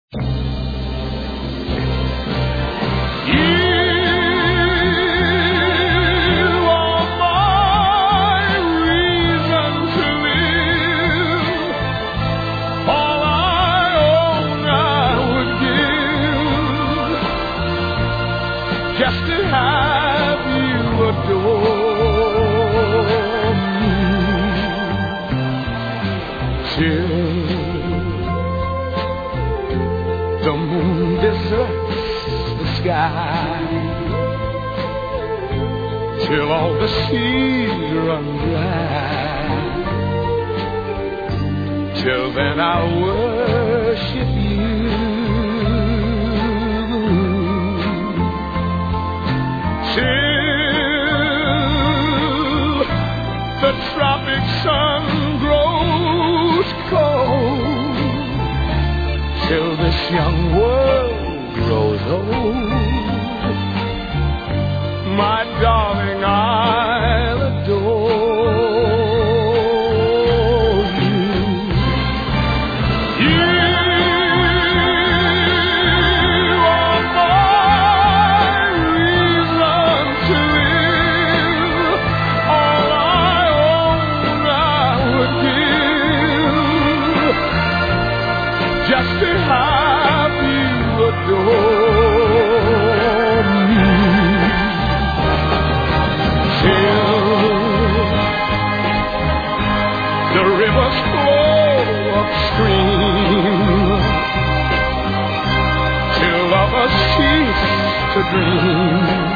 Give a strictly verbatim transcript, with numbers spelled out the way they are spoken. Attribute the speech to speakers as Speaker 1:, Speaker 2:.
Speaker 1: Just to have you adore me till the moon deserts the sky, till all the seas run dry. Till then I'll worship you. The tropic sun grows cold, till this young world grows old. My darling, I'll adore you. You are my reason to live. All I just to have you adore me till the rivers flow upstream, till lovers cease to dream.